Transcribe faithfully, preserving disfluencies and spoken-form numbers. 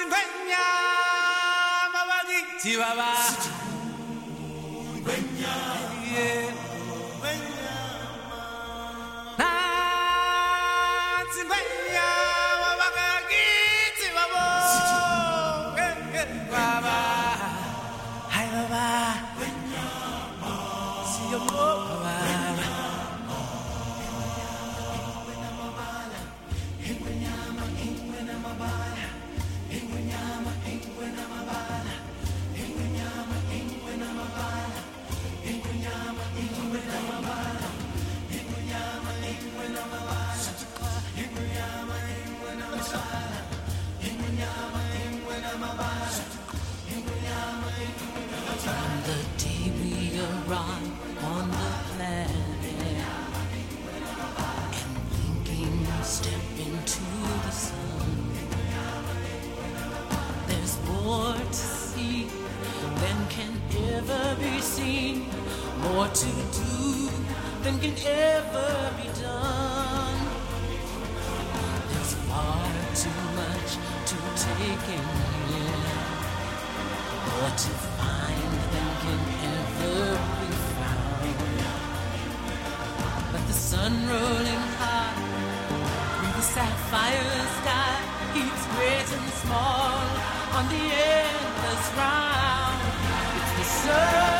Chihuahua. Yeah. From the day we arrive on the planet and blinking step into the sun, there's more to see than can ever be seen, more to do than can ever be done. There's far too much to take in here, more to find than can ever be found. But the sun rolling high through the sapphire sky keeps great and small on the endless round. It's the sun.